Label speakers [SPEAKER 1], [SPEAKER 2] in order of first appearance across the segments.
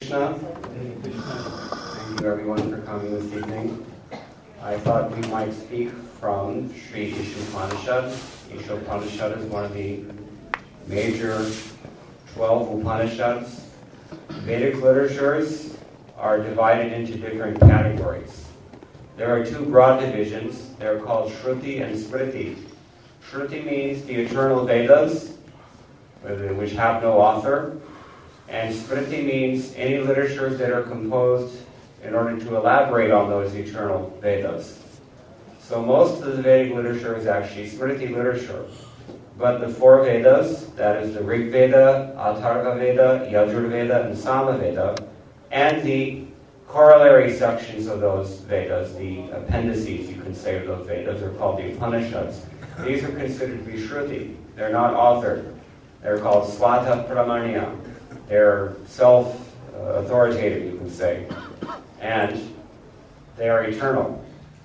[SPEAKER 1] Krishna. Thank you everyone for coming this evening. I thought we might speak from Sri Ishopanishad. Ishopanishad is one of the major 12 Upanishads. Vedic literatures are divided into different categories. There are two broad divisions. They're called Shruti and Smriti. Shruti means the eternal Vedas, which have no author. And Smriti means any literatures that are composed in order to elaborate on those eternal Vedas. So most of the Vedic literature is actually Smriti literature. But the four Vedas, that is the Rig Veda, Atharva Veda, Yajur Veda, and Sama Veda, and the corollary sections of those Vedas, the appendices, you can say, of those Vedas, are called the Upanishads. These are considered to be Shruti. They're not authored. They're called Swata Pramanya. They're self-authoritative, you can say. And they are eternal.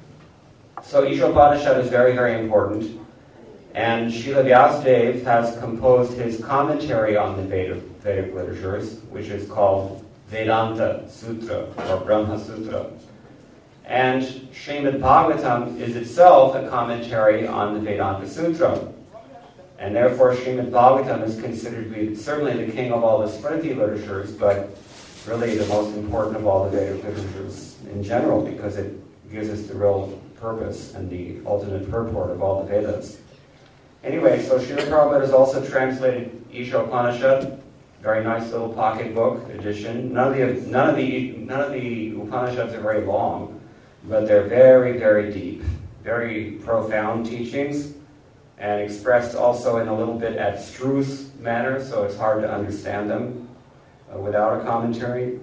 [SPEAKER 1] So Ishopanishad is very, very important. And Srila Vyasadeva has composed his commentary on the Vedic literatures, which is called Vedanta Sutra, or Brahma Sutra. And Srimad Bhagavatam is itself a commentary on the Vedanta Sutra. And therefore Srimad Bhagavatam is considered to be certainly the king of all the Smriti literatures, but really the most important of all the Vedic literatures in general, because it gives us the real purpose and the ultimate purport of all the Vedas. Anyway, so Srila Prabhupada has also translated Ishopanishad, very nice little pocketbook edition. None of the Upanishads are very long, but they're very, very deep, very profound teachings, and expressed also in a little bit abstruse manner, so it's hard to understand them without a commentary.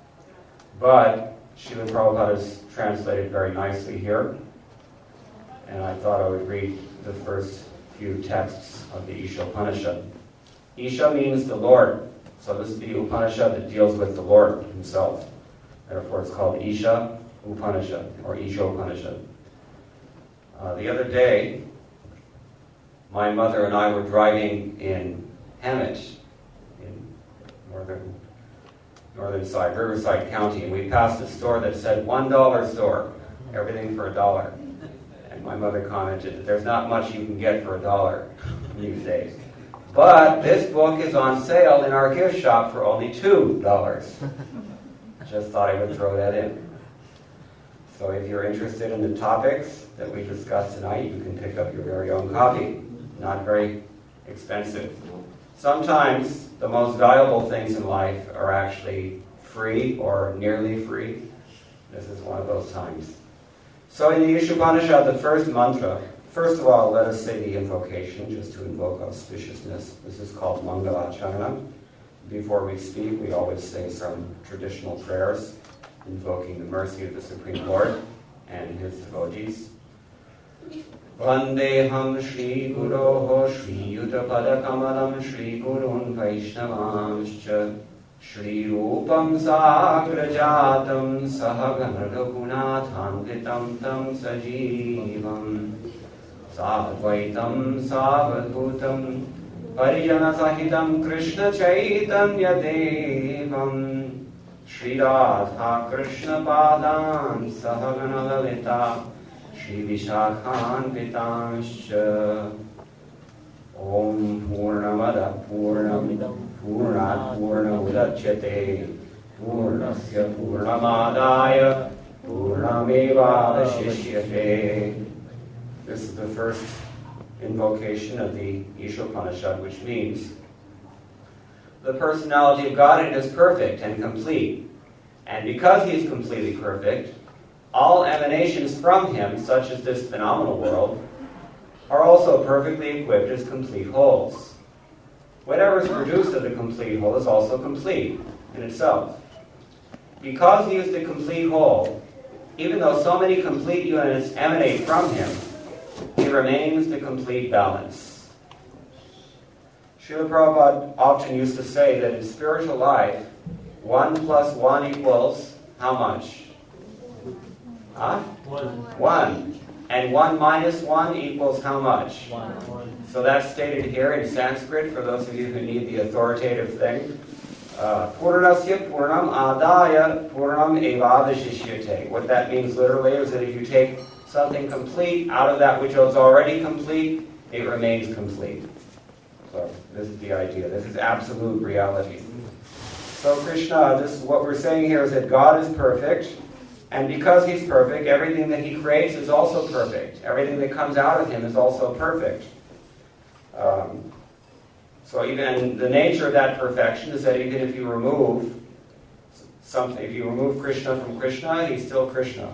[SPEAKER 1] But Srila Prabhupada has translated very nicely here, and I thought I would read the first few texts of the Ishopanishad. Isha means the Lord, so this is the Upanishad that deals with the Lord himself. Therefore it's called Isha Upanishad, or Ishopanishad. The other day, my mother and I were driving in Hemet, in northern side, Riverside County, and we passed a store that said $1 store, everything for $1. And my mother commented that there's not much you can get for $1 these days. But this book is on sale in our gift shop for only $2. Just thought I would throw that in. So if you're interested in the topics that we discussed tonight, you can pick up your very own copy. Not very expensive. Sometimes the most valuable things in life are actually free or nearly free. This is one of those times. So in the Ishopanishad, the first mantra, first of all, let us say the invocation just to invoke auspiciousness. This is called Mangalacharana. Before we speak, we always say some traditional prayers invoking the mercy of the Supreme Lord and his devotees. Vandeham Shri Guroho Shri Yuta Kamalam Shri Gurun Vaishnavanscha Shri Rupam Sagrajatam Sahagana Raghunathanvitam Tam Sajivam Sadvaitam Savadhutam Parijana Sahitam Krishna Chaitanya Devam Shri Radha Krishna Padan Sahagana Lalita Shri Vishakhan Vitanshcha Om Purnamada Purnamidam Purnat Purnamudachyate Purnasya Purnamadaya Purnameva Vashishyate. This is the first invocation of the Ishopanishad, which means the personality of God is perfect and complete. And because he is completely perfect, all emanations from him, such as this phenomenal world, are also perfectly equipped as complete wholes. Whatever is produced of the complete whole is also complete in itself. Because he is the complete whole, even though so many complete units emanate from him, he remains the complete balance. Srila Prabhupada often used to say that in spiritual life, 1 plus 1 equals how much? 1. And 1 minus 1 equals how much?
[SPEAKER 2] 1.
[SPEAKER 1] So that's stated here in Sanskrit for those of you who need the authoritative thing. Purnasya Purnam Adaya Purnam Evadashishyate. What that means literally is that if you take something complete out of that which is already complete, it remains complete. So this is the idea. This is absolute reality. So Krishna, this is what we're saying here is that God is perfect, and because He's perfect, everything that He creates is also perfect. Everything that comes out of Him is also perfect. So even the nature of that perfection is that even if you remove something, if you remove Krishna from Krishna, He's still Krishna.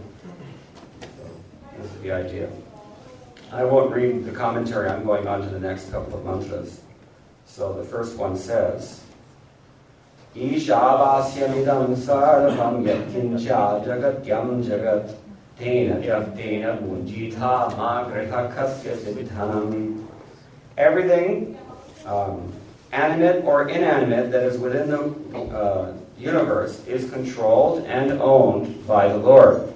[SPEAKER 1] So this is the idea. I won't read the commentary. I'm going on to the next couple of mantras. So the first one says, Ishavasya sarvam yatkincha jagatyam jagat tena jagtena munjitha magriha kasya siddhanam. Everything, animate or inanimate, that is within the universe is controlled and owned by the Lord.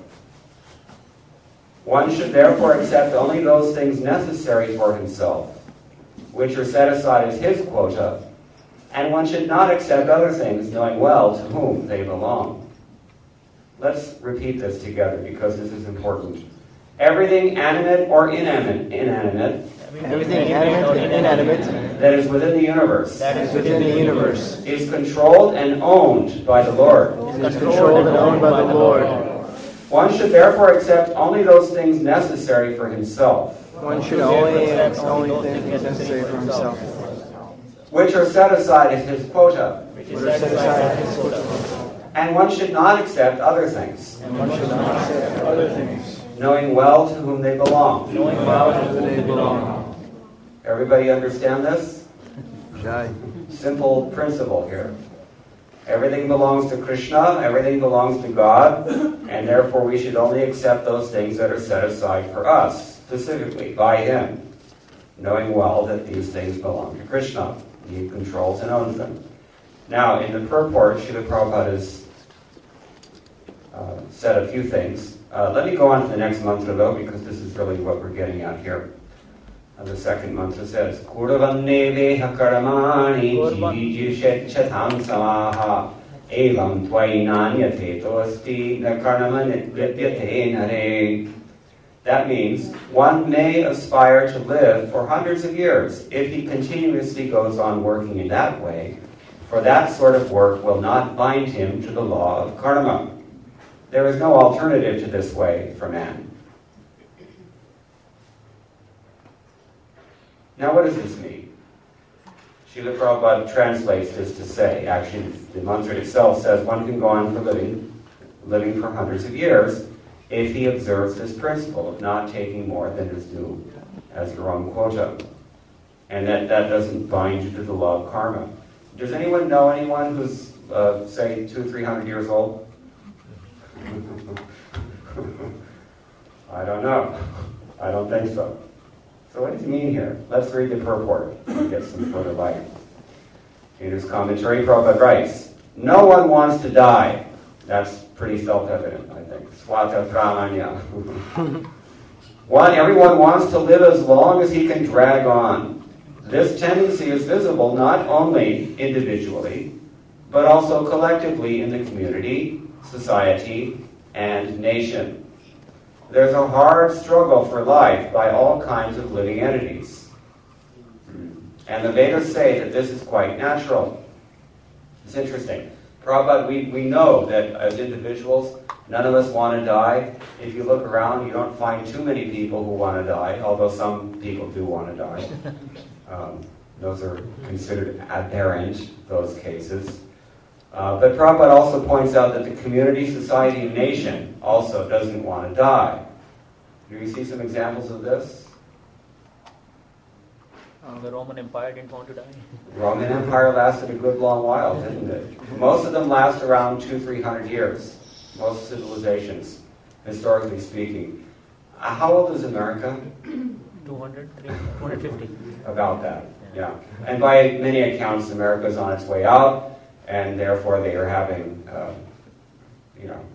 [SPEAKER 1] One should therefore accept only those things necessary for himself, which are set aside as his quota, and one should not accept other things, knowing well to whom they belong. Let's repeat this together, because this is important. Everything animate or inanimate
[SPEAKER 2] everything animate or inanimate
[SPEAKER 1] that is within the universe is controlled and owned by the Lord. One should therefore accept only those things necessary for himself.
[SPEAKER 2] One should only accept only things necessary for himself,
[SPEAKER 1] which are set aside as his quota. And one should not accept other things, knowing well to whom they belong. Everybody understand this? Simple principle here. Everything belongs to Krishna, everything belongs to God, and therefore we should only accept those things that are set aside for us, specifically by Him, knowing well that these things belong to Krishna. He controls and owns them. Now, in the purport, Srila Prabhupada has said a few things. Let me go on to the next mantra, though, because this is really what we're getting at here. The second mantra says, Kurvanne veha karamani jivijishetchatam samaha evam tvainanyate tosti na karnamanitvidyate nare. That means one may aspire to live for hundreds of years if he continuously goes on working in that way, for that sort of work will not bind him to the law of karma. There is no alternative to this way for man. Now, what does this mean? Srila Prabhupada translates this to say, actually, the mantra itself says one can go on for living for hundreds of years if he observes this principle of not taking more than is due as your own quota. And that doesn't bind you to the law of karma. Does anyone know anyone who's, say, 200-300 years old? I don't know. I don't think so. So what does he mean here? Let's read the purport and get some further light. In his commentary, Prabhupada writes, no one wants to die. That's pretty self-evident, I think. Swata Pramanya. Everyone wants to live as long as he can drag on. This tendency is visible not only individually, but also collectively in the community, society, and nation. There's a hard struggle for life by all kinds of living entities. And the Vedas say that this is quite natural. It's interesting. Prabhupada, we know that as individuals, none of us want to die. If you look around, you don't find too many people who want to die, although some people do want to die. Those are considered aberrant, those cases. But Prabhupada also points out that the community, society, and nation also doesn't want to die. Do you see some examples of this?
[SPEAKER 3] The Roman Empire didn't want to die.
[SPEAKER 1] Roman Empire lasted a good long while, didn't it? Most of them last around 200-300 years. Most civilizations, historically speaking. How old is America?
[SPEAKER 3] 200, 250.
[SPEAKER 1] About that, yeah. And by many accounts, America is on its way out, and therefore they are having,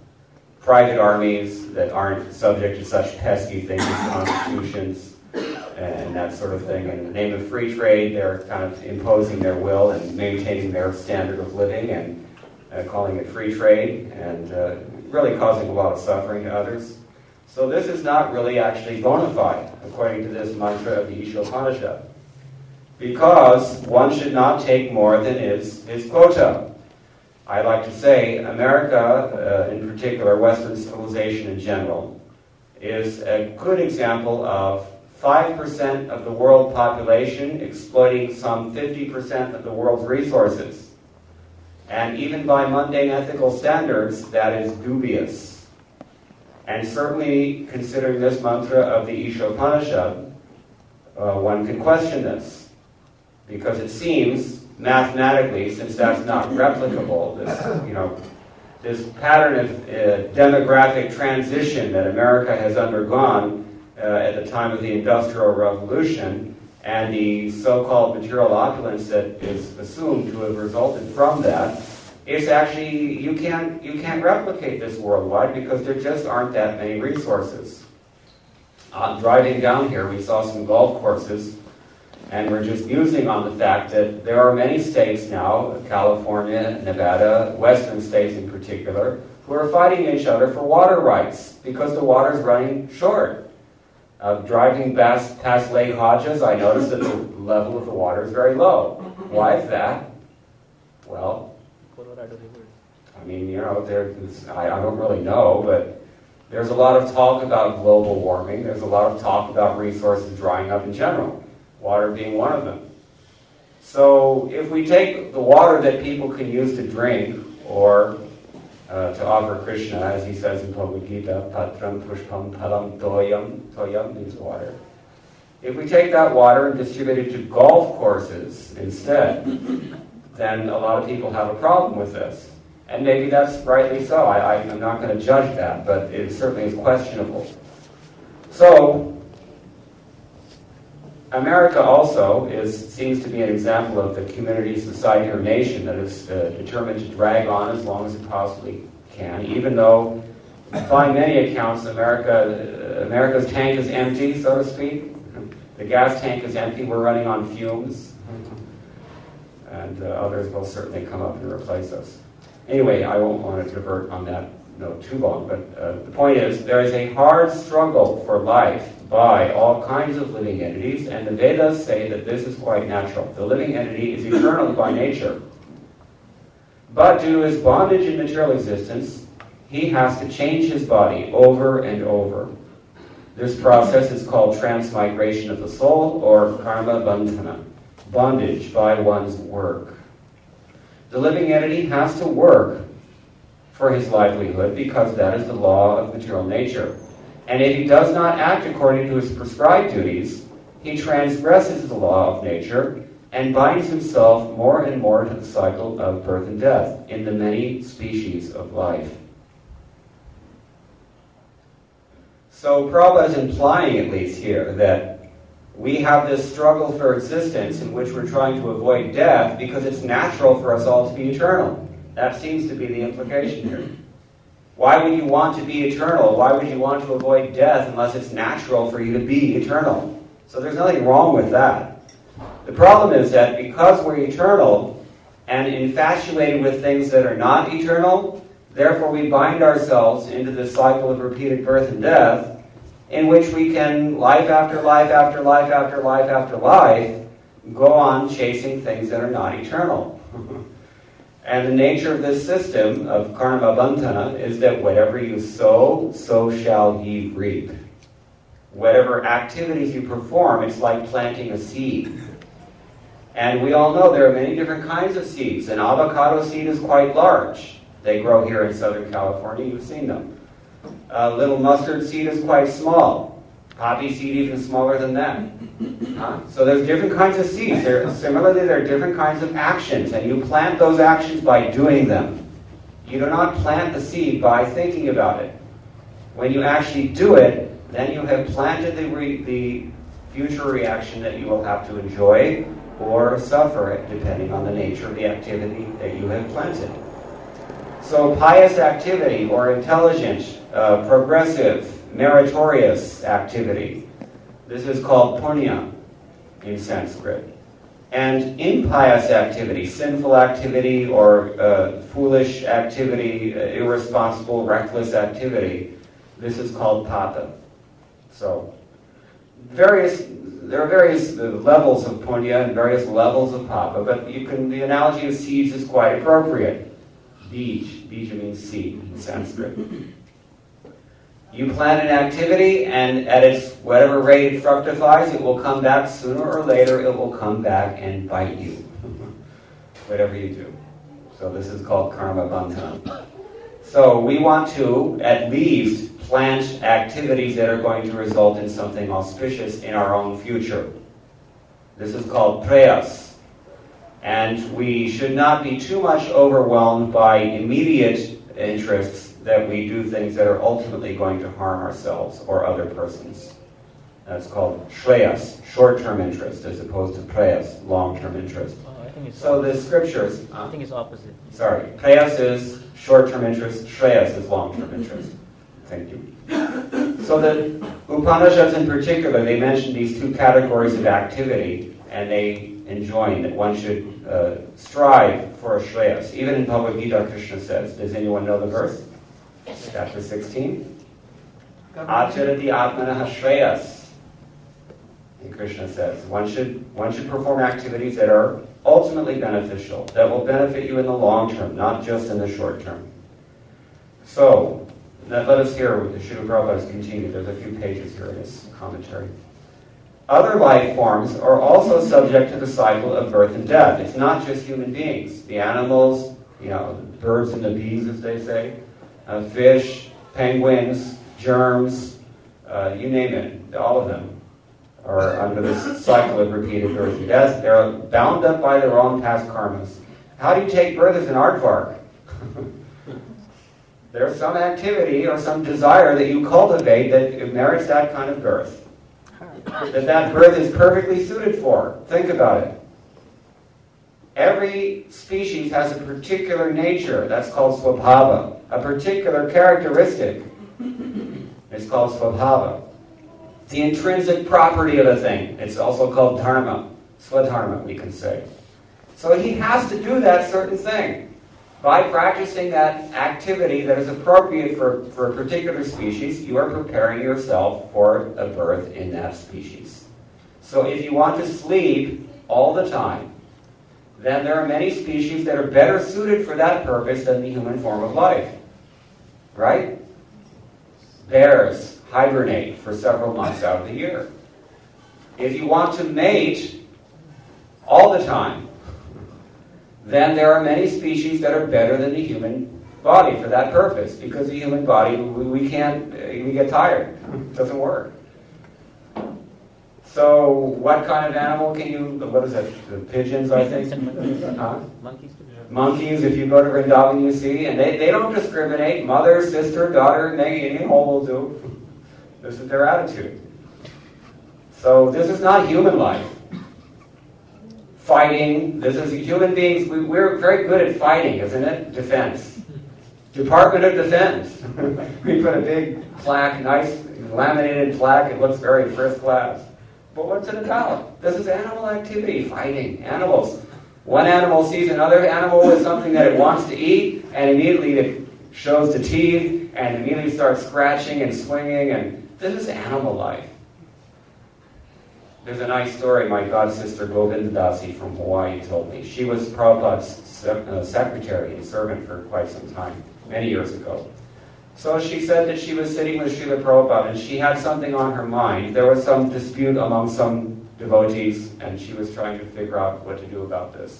[SPEAKER 1] private armies that aren't subject to such pesky things as constitutions and that sort of thing. In the name of free trade, they're kind of imposing their will and maintaining their standard of living and calling it free trade, and really causing a lot of suffering to others. So this is not really actually bona fide, according to this mantra of the Ishopanishad, because one should not take more than is his quota. I like to say America, in particular, Western civilization in general, is a good example of 5% of the world population exploiting some 50% of the world's resources. And even by mundane ethical standards, that is dubious. And certainly, considering this mantra of the Ishopanishad, one can question this. Because it seems, mathematically, since that's not replicable, this pattern of demographic transition that America has undergone at the time of the Industrial Revolution, and the so-called material opulence that is assumed to have resulted from that, it's actually, you can't replicate this worldwide because there just aren't that many resources. Driving down here, we saw some golf courses, and we're just musing on the fact that there are many states now, California, Nevada, western states in particular, who are fighting each other for water rights because the water's running short. Driving past Lake Hodges, I noticed that the level of the water is very low. Why is that? Well, I mean, I don't really know, but there's a lot of talk about global warming. There's a lot of talk about resources drying up in general, water being one of them. So if we take the water that people can use to drink or to offer Krishna, as he says in Bhagavad Gita, patram pushpam palam toyam means water. If we take that water and distribute it to golf courses instead, then a lot of people have a problem with this. And maybe that's rightly so. I'm not going to judge that, but it certainly is questionable. So, America also seems to be an example of the community, society, or nation that is determined to drag on as long as it possibly can, even though, by many accounts, America's tank is empty, so to speak. The gas tank is empty. We're running on fumes. And others will certainly come up and replace us. Anyway, I won't want to divert on that note too long, but the point is, there is a hard struggle for life by all kinds of living entities, and the Vedas say that this is quite natural. The living entity is eternal by nature. But due to his bondage in material existence, he has to change his body over and over. This process is called transmigration of the soul, or karma bandhana, bondage by one's work. The living entity has to work for his livelihood because that is the law of material nature. And if he does not act according to his prescribed duties, he transgresses the law of nature and binds himself more and more to the cycle of birth and death in the many species of life. So Prabhupada is implying, at least here, that we have this struggle for existence in which we're trying to avoid death because it's natural for us all to be eternal. That seems to be the implication here. Why would you want to be eternal? Why would you want to avoid death unless it's natural for you to be eternal? So there's nothing wrong with that. The problem is that because we're eternal and infatuated with things that are not eternal, therefore we bind ourselves into this cycle of repeated birth and death, in which we can, life after life after life after life after life, go on chasing things that are not eternal. And the nature of this system of karma bandhana is that whatever you sow, so shall ye reap. Whatever activities you perform, it's like planting a seed. And we all know there are many different kinds of seeds. An avocado seed is quite large. They grow here in Southern California. You've seen them. A little mustard seed is quite small. Poppy seed even smaller than that. So there's different kinds of seeds. Similarly, there are different kinds of actions, and you plant those actions by doing them. You do not plant the seed by thinking about it. When you actually do it, then you have planted the future reaction that you will have to enjoy or suffer, depending on the nature of the activity that you have planted. So pious activity, or intelligent, progressive, meritorious activity, This is called punya in Sanskrit. And impious activity, sinful activity, or foolish activity, irresponsible, reckless activity, this is called papa. So, there are various levels of punya and various levels of papa, but the analogy of seeds is quite appropriate. Bij means seed in Sanskrit. You plant an activity, and at its whatever rate it fructifies, it will come back sooner or later. It will come back and bite you, whatever you do. So this is called karma bandhana. So we want to at least plant activities that are going to result in something auspicious in our own future. This is called prayas. And we should not be too much overwhelmed by immediate interests that we do things that are ultimately going to harm ourselves or other persons. That's called shreyas, short-term interest, as opposed to prayas, long-term interest.
[SPEAKER 3] I think it's
[SPEAKER 1] So the scriptures...
[SPEAKER 3] I think it's opposite.
[SPEAKER 1] Sorry, prayas is short-term interest, shreyas is long-term interest. Thank you. So the Upanishads in particular, they mention these two categories of activity, and they enjoin that one should strive for a shreyas. Even in Bhagavad Gita, Krishna says, does anyone know the verse? Chapter 16. Acharati atmanaha shreyas. And Krishna says, one should perform activities that are ultimately beneficial, that will benefit you in the long term, not just in the short term. So, let us hear what the Srila Prabhupada has continued. There's a few pages here in his commentary. Other life forms are also subject to the cycle of birth and death. It's not just human beings. The animals, the birds and the bees, as they say, fish, penguins, germs, you name it, all of them are under this cycle of repeated birth and death. They're bound up by their own past karmas. How do you take birth as an aardvark? There's some activity or some desire that you cultivate that merits that kind of birth. That birth is perfectly suited for. Think about it. Every species has a particular nature. That's called swabhava. A particular characteristic. It's called swabhava. The intrinsic property of a thing. It's also called dharma. Swadharma, we can say. So he has to do that certain thing. By practicing that activity that is appropriate for a particular species, you are preparing yourself for a birth in that species. So if you want to sleep all the time, then there are many species that are better suited for that purpose than the human form of life. Right? Bears hibernate for several months out of the year. If you want to mate all the time, then there are many species that are better than the human body for that purpose. Because the human body, we get tired. It doesn't work. So what kind of animal can you, what is it, the pigeons, I think? Huh?
[SPEAKER 3] Monkeys.
[SPEAKER 1] Monkeys, if you go to Vrindavan, you see, and they don't discriminate. Mother, sister, daughter, any whole will do. This is their attitude. So this is not human life. Fighting, this is human beings, we're very good at fighting, isn't it? Defense. Department of Defense. We put a big plaque, nice laminated plaque, it looks very first class. But what's it about? This is animal activity, fighting, animals. One animal sees another animal with something that it wants to eat, and immediately it shows the teeth, and immediately starts scratching and swinging, and this is animal life. There's a nice story my god sister Govinda Dasi from Hawaii told me. She was Prabhupada's secretary and servant for quite some time, many years ago. So she said that she was sitting with Srila Prabhupada and she had something on her mind. There was some dispute among some devotees and she was trying to figure out what to do about this.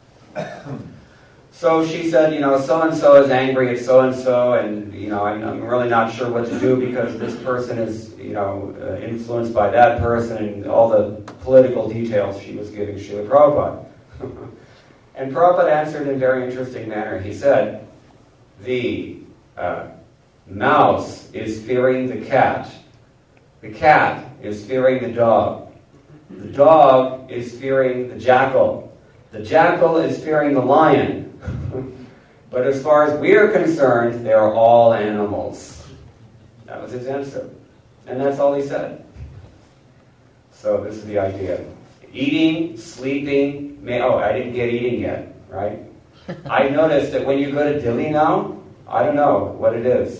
[SPEAKER 1] So she said, so-and-so is angry at so-and-so and, I'm really not sure what to do because this person is, influenced by that person and all the political details she was giving Srila Prabhupada. And Prabhupada answered in a very interesting manner. He said, the mouse is fearing the cat is fearing the dog is fearing the jackal is fearing the lion. But as far as we are concerned, they are all animals. That was his answer. And that's all he said. So this is the idea. Eating, sleeping, I didn't get eating yet, right? I noticed that when you go to Delhi now, I don't know what it is.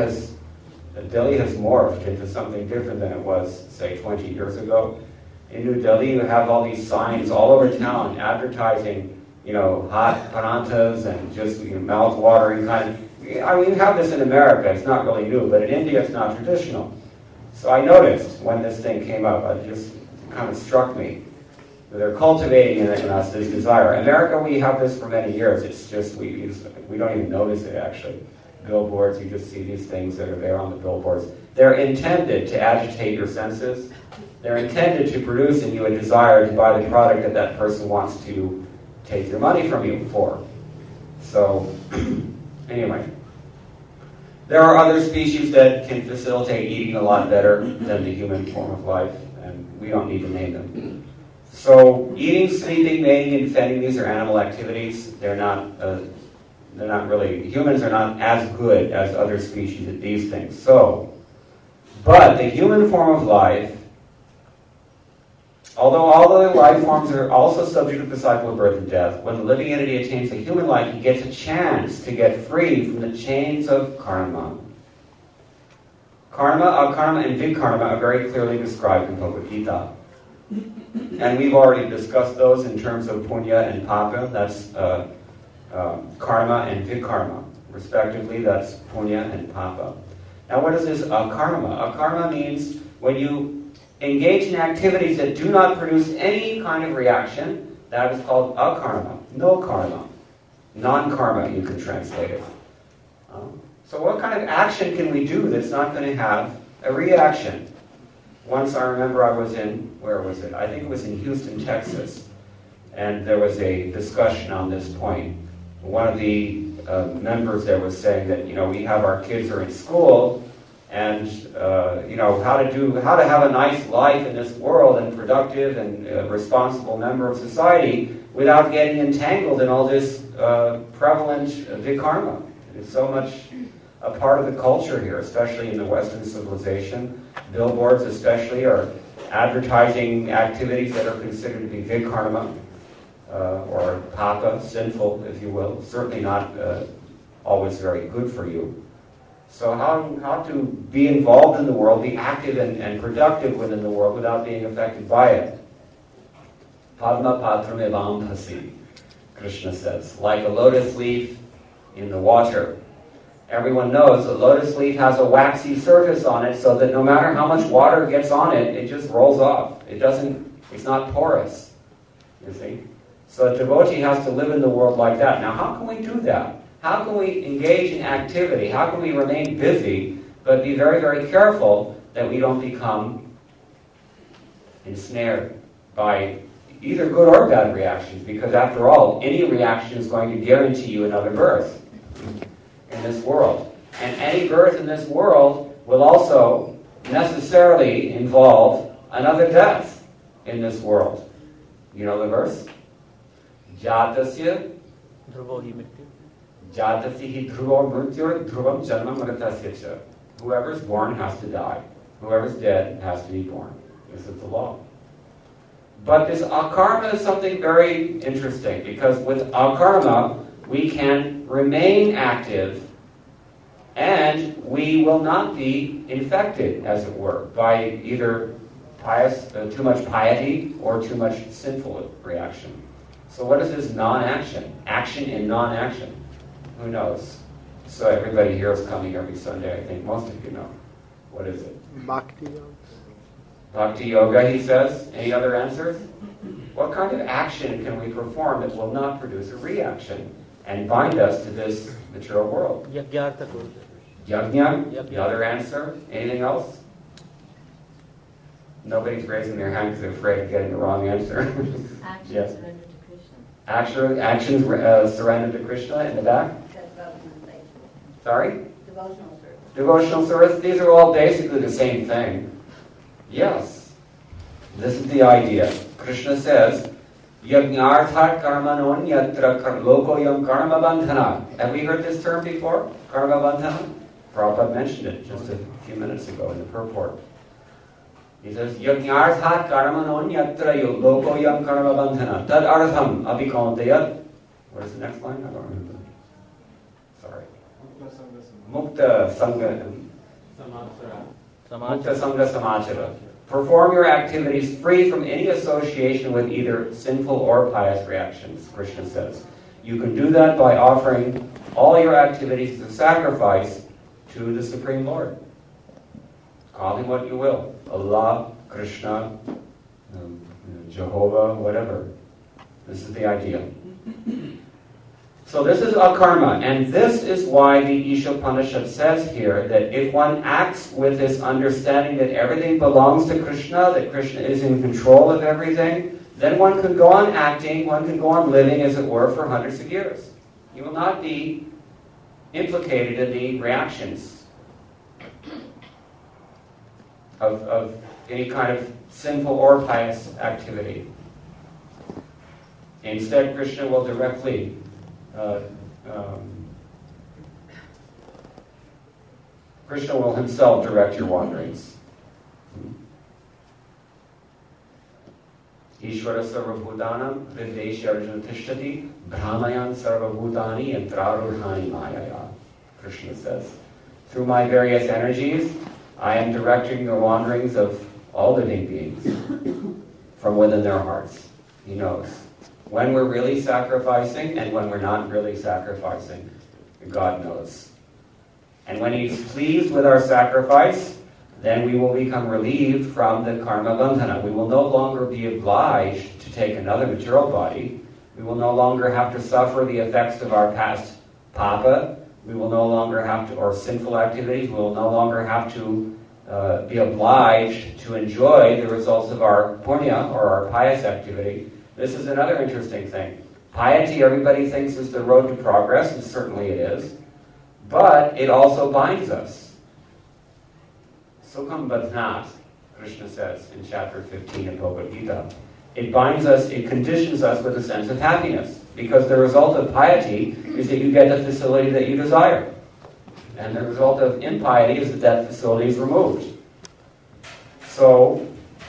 [SPEAKER 1] Delhi has morphed into something different than it was, say, 20 years ago. In New Delhi, you have all these signs all over town advertising, hot paranthas and just mouth-watering kind of. I mean, you have this in America. It's not really new, but in India, it's not traditional. So I noticed when this thing came up, it just kind of struck me. They're cultivating in us this desire. America, we have this for many years. It's just, we don't even notice it, actually. Billboards, you just see these things that are there on the billboards. They're intended to agitate your senses. They're intended to produce in you a desire to buy the product that that person wants to take your money from you for. So, anyway. There are other species that can facilitate eating a lot better than the human form of life, and we don't need to name them. So, eating, sleeping, mating, and defending, these are animal activities. They're not really, humans are not as good as other species at these things. So, but the human form of life, although all other life forms are also subject to the cycle of birth and death, when the living entity attains a human life, he gets a chance to get free from the chains of karma. Karma, akarma, and vikarma are very clearly described in Bhagavad Gita. And we've already discussed those in terms of punya and papa. That's karma and vikarma. Respectively, that's punya and papa. Now what is this akarma? Akarma means when you engage in activities that do not produce any kind of reaction, that is called akarma. No karma. Non-karma, you can translate it. So what kind of action can we do that's not going to have a reaction? Once I remember I was in, where was it? I think it was in Houston, Texas. And there was a discussion on this point. One of the members there was saying that, we have our kids are in school, and how to have a nice life in this world and productive and responsible member of society without getting entangled in all this prevalent vikarma. It's so much a part of the culture here, especially in the Western civilization. Billboards especially are advertising activities that are considered to be vikarma, or papa, sinful, if you will. Certainly not always very good for you. So how to be involved in the world, be active and productive within the world without being affected by it. Padma patram evam phasi, Krishna says, like a lotus leaf in the water. Everyone knows a lotus leaf has a waxy surface on it so that no matter how much water gets on it, it just rolls off. It's not porous, you see. So a devotee has to live in the world like that. Now how can we do that? How can we engage in activity? How can we remain busy, but be very, very careful that we don't become ensnared by either good or bad reactions? Because after all, any reaction is going to guarantee you another birth in this world. And any birth in this world will also necessarily involve another death in this world. You know the verse? Jatasya
[SPEAKER 3] Dhruvohi mrityu.
[SPEAKER 1] Jatasya dhruvo mrityur dhruvam janma mritasya cha. Whoever's born has to die. Whoever's dead has to be born. This is the law. But this akarma is something very interesting, because with akarma we can remain active and we will not be infected, as it were, by either too much piety or too much sinful reaction. So what is this non-action? Action in non-action. Who knows? So everybody here is coming every Sunday, I think most of you know. What is it?
[SPEAKER 2] Bhakti yoga.
[SPEAKER 1] Bhakti yoga, he says. Any other answers? What kind of action can we perform that will not produce a reaction and bind us to this material world?
[SPEAKER 3] Yajna.
[SPEAKER 1] Yajna? Another answer? Anything else? Nobody's raising their hand because they're afraid of getting the wrong answer.
[SPEAKER 4] Action
[SPEAKER 1] Yes.
[SPEAKER 4] surrender to Krishna.
[SPEAKER 1] Actions surrender to Krishna in the back? Sorry?
[SPEAKER 4] Devotional service.
[SPEAKER 1] Devotional service? These are all basically the same thing. Yes. This is the idea. Krishna says, Yajnartha karmanon yatra lokoyam karma bandhana. Have we heard this term before? Karma bandhana? Prabhupada mentioned it just a few minutes ago in the purport. He says, Yajnarthat karmanonyatra lokoyam karma bandhana tad artham abhikontayat. What is the next line? I don't remember. Sorry. Mukta Sangha Mukta Sangha Samachara. Perform your activities free from any association with either sinful or pious reactions, Krishna says. You can do that by offering all your activities as a sacrifice to the Supreme Lord. Call him what you will. Allah, Krishna, Jehovah, whatever. This is the idea. So this is akarma, and this is why the Ishopanishad says here that if one acts with this understanding that everything belongs to Krishna, that Krishna is in control of everything, then one can go on acting, one can go on living, as it were, for hundreds of years. You will not be implicated in the reactions of any kind of sinful or pious activity. Instead, Krishna will directly Krishna will himself direct your wanderings. Ishvara sarvabhutanam hridesha arjuna tishtati brahmayan sarvabhutani yantrarurhani mayaya. Krishna says, through my various energies, I am directing the wanderings of all living beings from within their hearts. He knows when we're really sacrificing and when we're not really sacrificing. God knows. And when He's pleased with our sacrifice, then we will become relieved from the karma bandhana. We will no longer be obliged to take another material body. We will no longer have to suffer the effects of our past papa. We will no longer have to, or sinful activities, we will no longer have to be obliged to enjoy the results of our punya, or our pious activity. This is another interesting thing. Piety, everybody thinks, is the road to progress, and certainly it is. But it also binds us. Sukham badhnat, Krishna says in chapter 15 of Bhagavad Gita. It binds us, it conditions us with a sense of happiness. Because the result of piety is that you get the facility that you desire. And the result of impiety is that that facility is removed. So,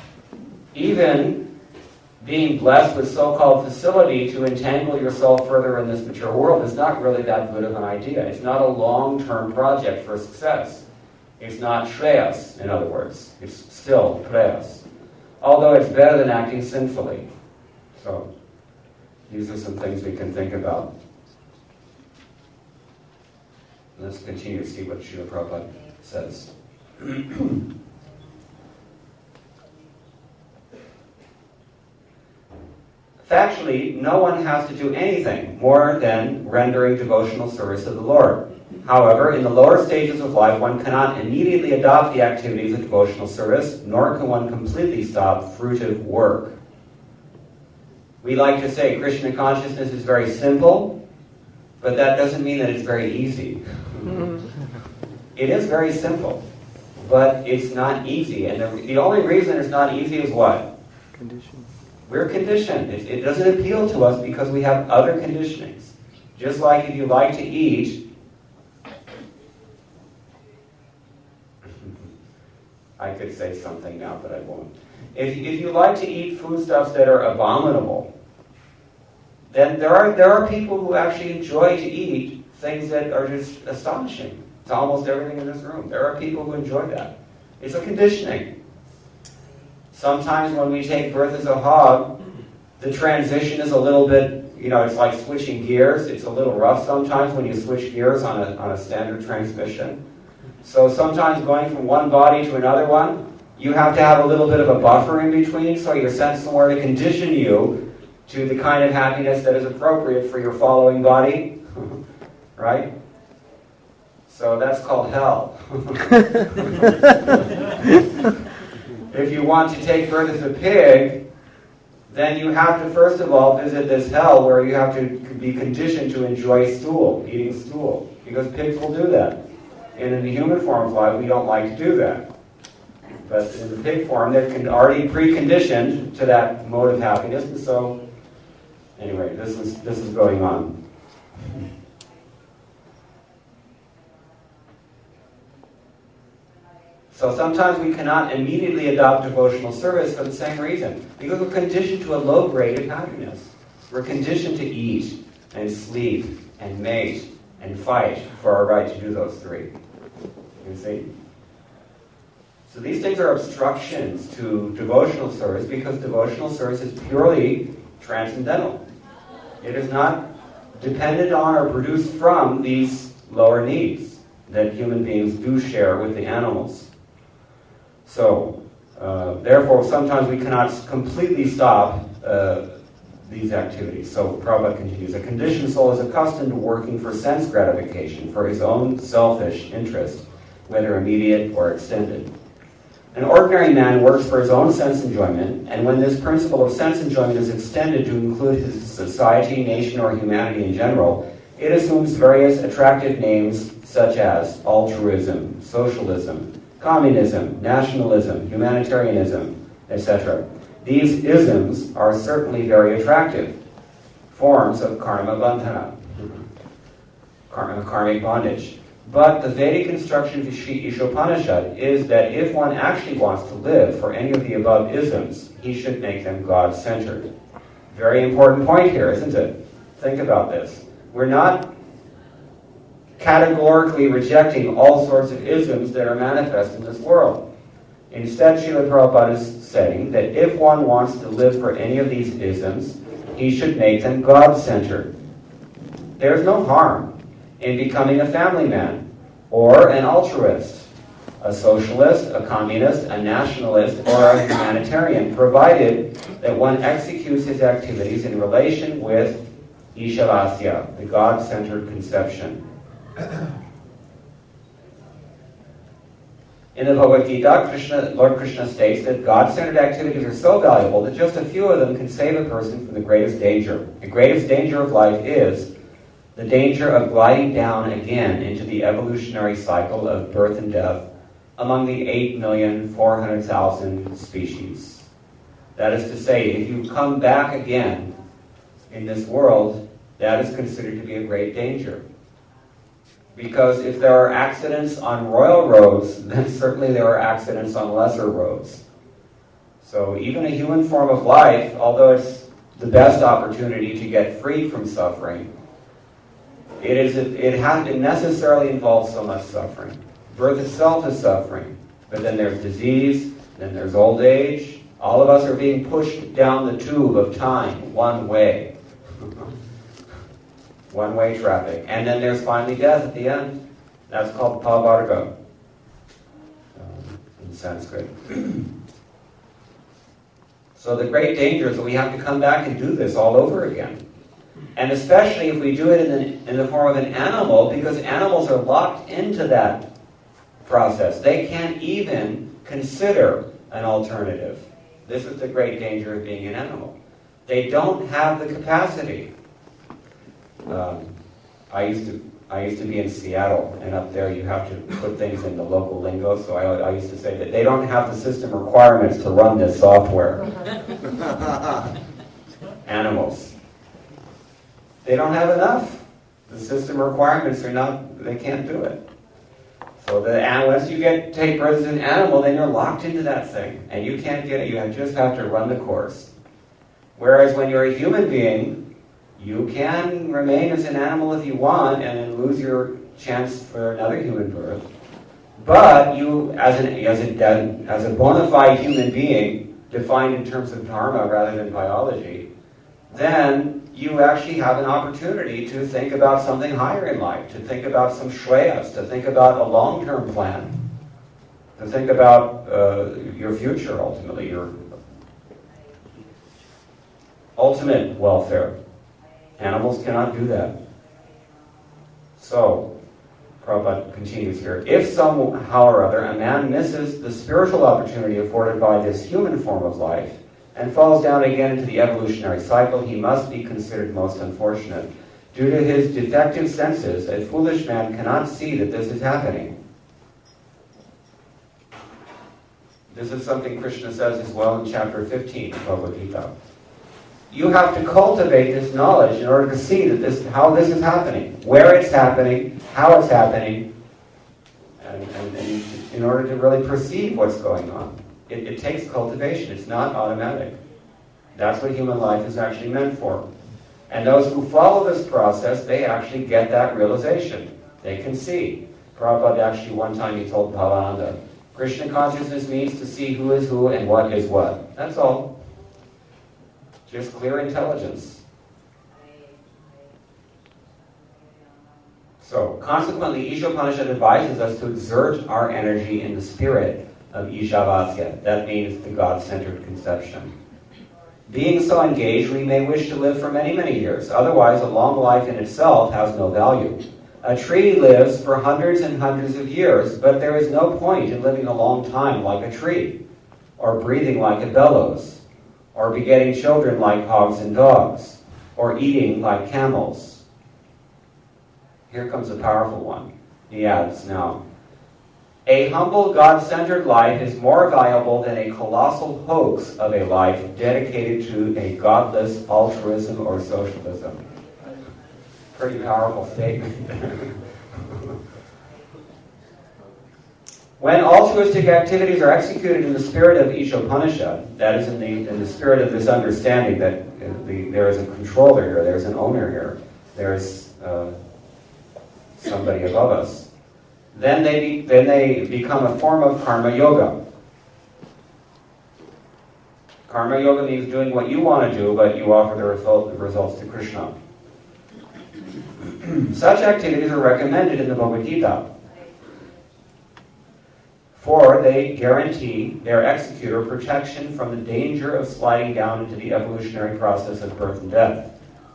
[SPEAKER 1] even being blessed with so-called facility to entangle yourself further in this mature world is not really that good of an idea. It's not a long-term project for success. It's not shreyas, in other words. It's still preyas. Although it's better than acting sinfully. So, these are some things we can think about. Let's continue to see what Srila Prabhupada says. Factually, no one has to do anything more than rendering devotional service to the Lord. However, in the lower stages of life, one cannot immediately adopt the activities of devotional service, nor can one completely stop fruitive work. We like to say Krishna consciousness is very simple, but that doesn't mean that it's very easy. It is very simple, but it's not easy. And the only reason it's not easy is what?
[SPEAKER 2] Condition.
[SPEAKER 1] We're conditioned. It doesn't appeal to us because we have other conditionings. Just like if you like to eat, I could say something now, but I won't. If you like to eat foodstuffs that are abominable, then there are people who actually enjoy to eat things that are just astonishing. It's almost everything in this room. There are people who enjoy that. It's a conditioning. Sometimes when we take birth as a hog, the transition is a little bit, it's like switching gears. It's a little rough sometimes when you switch gears on a standard transmission. So sometimes going from one body to another one, you have to have a little bit of a buffer in between, so you're sent somewhere to condition you to the kind of happiness that is appropriate for your following body. Right? So that's called hell. If you want to take birth as a pig, then you have to first of all visit this hell where you have to be conditioned to enjoy stool, eating stool, because pigs will do that. And in the human form of life, we don't like to do that. But in the pig form, they're already preconditioned to that mode of happiness, and so, anyway, this is going on. So sometimes we cannot immediately adopt devotional service for the same reason, because we're conditioned to a low grade of happiness. We're conditioned to eat and sleep and mate and fight for our right to do those three. You see? So these things are obstructions to devotional service, because devotional service is purely transcendental. It is not dependent on or produced from these lower needs that human beings do share with the animals. So, therefore, sometimes we cannot completely stop these activities. So Prabhupada continues, a conditioned soul is accustomed to working for sense gratification, for his own selfish interest, whether immediate or extended. An ordinary man works for his own sense enjoyment, and when this principle of sense enjoyment is extended to include his society, nation, or humanity in general, it assumes various attractive names such as altruism, socialism, communism, nationalism, humanitarianism, etc. These isms are certainly very attractive forms of karma bandhana, karmic bondage. But the Vedic instruction of Sri Ishopanishad is that if one actually wants to live for any of the above isms, he should make them God-centered. Very important point here, isn't it? Think about this. We're not categorically rejecting all sorts of isms that are manifest in this world. Instead, Srila Prabhupada is saying that if one wants to live for any of these isms, he should make them God-centered. There's no harm in becoming a family man, or an altruist, a socialist, a communist, a nationalist, or a humanitarian, provided that one executes his activities in relation with Ishalasya, the God-centered conception. In the Bhagavad Gita, Lord Krishna states that God-centered activities are so valuable that just a few of them can save a person from the greatest danger. The greatest danger of life is the danger of gliding down again into the evolutionary cycle of birth and death among the 8,400,000 species. That is to say, if you come back again in this world, that is considered to be a great danger. Because if there are accidents on royal roads, then certainly there are accidents on lesser roads. So even a human form of life, although it's the best opportunity to get free from suffering, it necessarily involves so much suffering. Birth itself is suffering, but then there's disease, then there's old age. All of us are being pushed down the tube of time, one way. One-way traffic. And then there's finally death at the end. That's called pavarga in Sanskrit. So the great danger is that we have to come back and do this all over again. And especially if we do it in the form of an animal, because animals are locked into that process. They can't even consider an alternative. This is the great danger of being an animal. They don't have the capacity. I used to be in Seattle, and up there you have to put things in the local lingo, so I used to say that they don't have the system requirements to run this software. Animals. They don't have enough. The system requirements they can't do it. So once you take birth as an animal, then you're locked into that thing, and you can't get it. You just have to run the course. Whereas when you're a human being, you can remain as an animal if you want and then lose your chance for another human birth. But you, as a bona fide human being, defined in terms of dharma rather than biology, then you actually have an opportunity to think about something higher in life, to think about some shreyas, to think about a long-term plan, to think about your future ultimately, your ultimate welfare. Animals cannot do that. So, Prabhupada continues here. If somehow or other a man misses the spiritual opportunity afforded by this human form of life and falls down again into the evolutionary cycle, he must be considered most unfortunate. Due to his defective senses, a foolish man cannot see that this is happening. This is something Krishna says as well in chapter 15 of Bhagavad Gita. You have to cultivate this knowledge in order to see that how this is happening, where it's happening, how it's happening, and in order to really perceive what's going on. It takes cultivation. It's not automatic. That's what human life is actually meant for. And those who follow this process, they actually get that realization. They can see. Prabhupada actually one time he told Bhavananda, Krishna consciousness means to see who is who and what is what. That's all. Just clear intelligence. So, consequently, Ishopanishad advises us to exert our energy in the spirit of Ishavasya. That means the God-centered conception. Being so engaged, we may wish to live for many, many years. Otherwise, a long life in itself has no value. A tree lives for hundreds and hundreds of years, but there is no point in living a long time like a tree, or breathing like a bellows, or begetting children like hogs and dogs, or eating like camels. Here comes a powerful one. He adds now, a humble, God-centered life is more valuable than a colossal hoax of a life dedicated to a godless altruism or socialism. Pretty powerful statement there. When altruistic activities are executed in the spirit of Ishopanishad, that is in the spirit of this understanding that there is a controller here, there's an owner here, there's somebody above us, then they become a form of karma yoga. Karma yoga means doing what you want to do, but you offer the results to Krishna. Such activities are recommended in the Bhagavad Gita, for they guarantee their executor protection from the danger of sliding down into the evolutionary process of birth and death.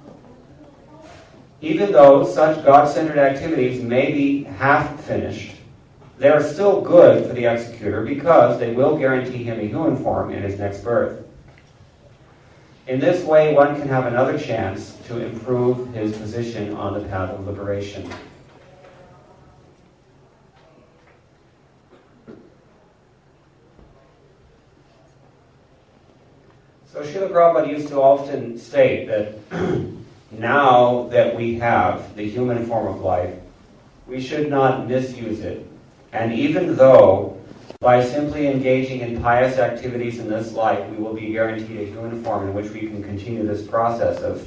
[SPEAKER 1] Even though such God-centered activities may be half-finished, they are still good for the executor because they will guarantee him a human form in his next birth. In this way, one can have another chance to improve his position on the path of liberation. So Srila Prabhupada used to often state that now that we have the human form of life, we should not misuse it. And even though by simply engaging in pious activities in this life, we will be guaranteed a human form in which we can continue this process of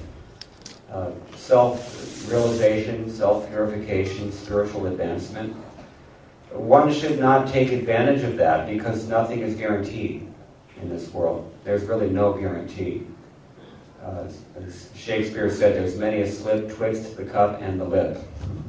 [SPEAKER 1] self-realization, self-purification, spiritual advancement, one should not take advantage of that because nothing is guaranteed in this world. There's really no guarantee. As Shakespeare said, there's many a slip twixt the cup and the lip.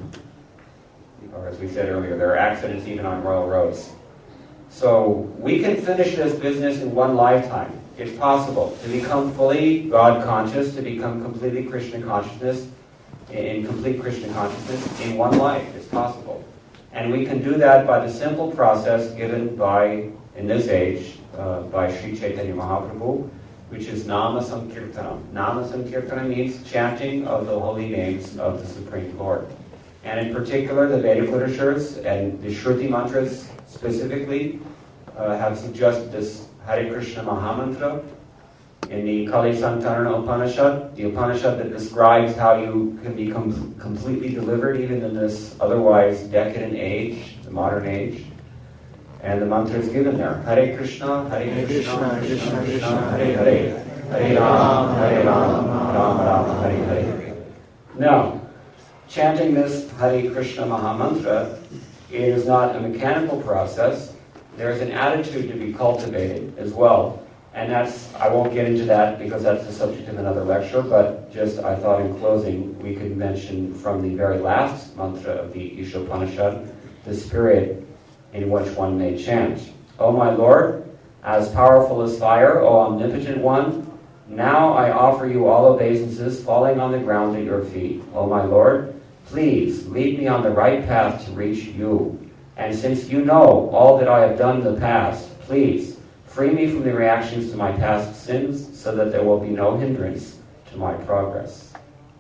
[SPEAKER 1] Or as we said earlier, there are accidents even on royal roads. So we can finish this business in one lifetime. It's possible to become fully God conscious, to become completely Krishna consciousness, in complete Krishna consciousness in one life. It's possible. And we can do that by the simple process given by, in this age, by Sri Chaitanya Mahaprabhu, which is Nama Sankirtanam. Nama Sankirtanam means chanting of the holy names of the Supreme Lord. And in particular, the Vedic literatures and the Shruti mantras specifically have suggested this Hare Krishna Mahamantra. In the Kali Santarana Upanishad, the Upanishad that describes how you can become completely delivered even in this otherwise decadent age, the modern age. And the mantra is given there. Hare Krishna, Hare Krishna, Krishna Krishna, Hare Hare. Hare Ram, Ram Ram, Hare Hare. Now, chanting this Hare Krishna Mahamantra is not a mechanical process. There's an attitude to be cultivated as well. And I won't get into that because that's the subject of another lecture, but just I thought in closing we could mention from the very last mantra of the Ishopanishad, the spirit in which one may chant. O my Lord, as powerful as fire, O omnipotent one, now I offer you all obeisances falling on the ground at your feet. O my Lord, please lead me on the right path to reach you. And since you know all that I have done in the past, please free me from the reactions to my past sins so that there will be no hindrance to my progress.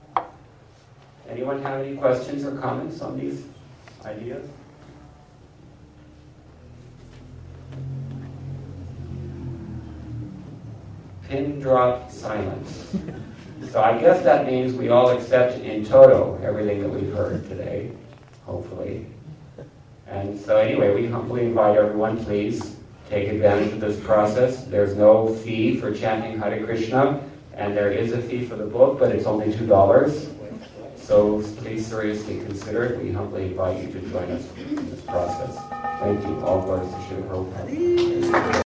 [SPEAKER 1] Anyone have any questions or comments on these ideas? Pin drop silence. So I guess that means we all accept in toto everything that we've heard today, hopefully. And And so anyway, we humbly invite everyone, please take advantage of this process. There's no fee for chanting Hare Krishna, and there is a fee for the book, but it's only $2. So please seriously consider it. We humbly invite you to join us in this process. Thank you. All glories to Srila Prabhupada.